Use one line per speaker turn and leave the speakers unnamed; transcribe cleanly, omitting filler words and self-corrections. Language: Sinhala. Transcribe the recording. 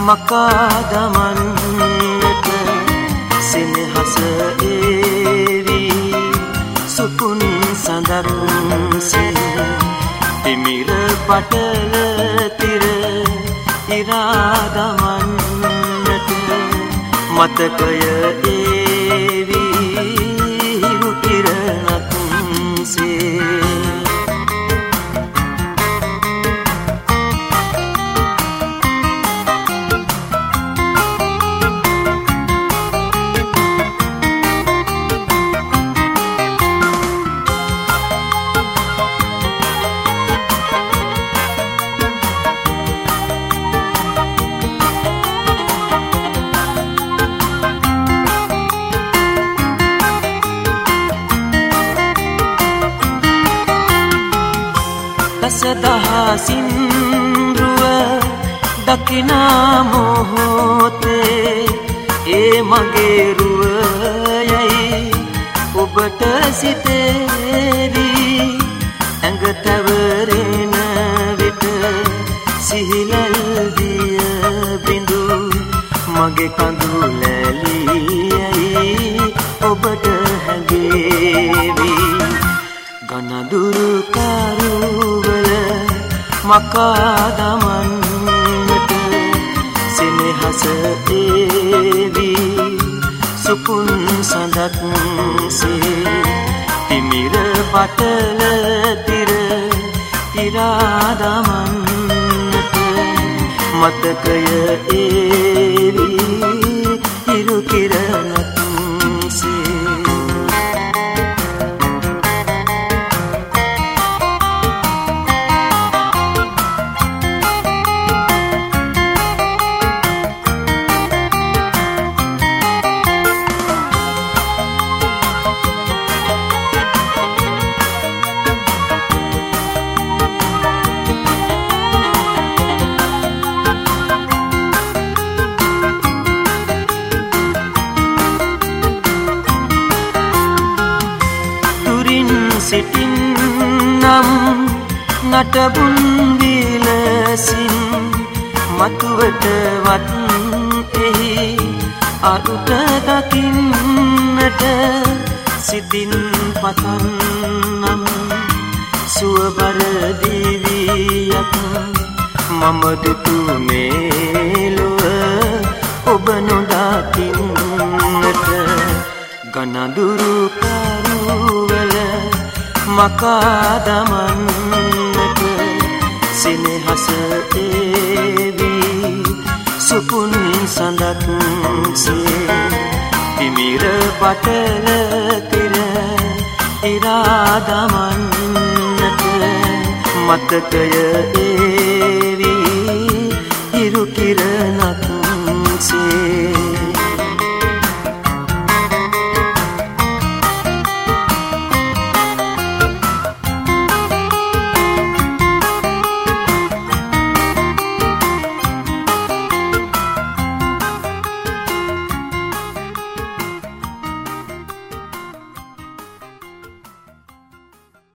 මකා දමන්නට සෙනෙහස ඒවි සුකුන් සඳක්සේ තිමිර පටල තිර ඉරා දමන්නට මතකය ඒවි හිරු කිරණක්සේ දසදහසින් රුව දකිනා මොහොතේ ඒ මගේ රුව යයි ඔබට සිතේවි ඇඟ තවරෙන විට සිහිලල් දිය බිඳු මගේ කඳුලැලියයි ඔබට හැඟේවි ගනදුරු කරුවල මකා දමන්නට සෙනෙහස ඒවි සුකුන් සඳක්සේ තිමිර පටල තිර ඉරා දමන්නට මතකය ඒවි හිරු කිරණක්සේ සිටින්නම් නටබුන් විලසින් මතුවටවත් එහි අරුත දකින්නට සිතින් පතන්නම් සුවබර දිවියක් මම දුටු මේලොව ඔබ නොදකින්නට ගනදුරු කරුවල මකා දමන්නට සෙනෙහස ඒවි සුකුන් සඳක්සේ තිමිර පටල තිර ඉරා දමන්නට මතකය ඒවි හිරු කිරණක්සේ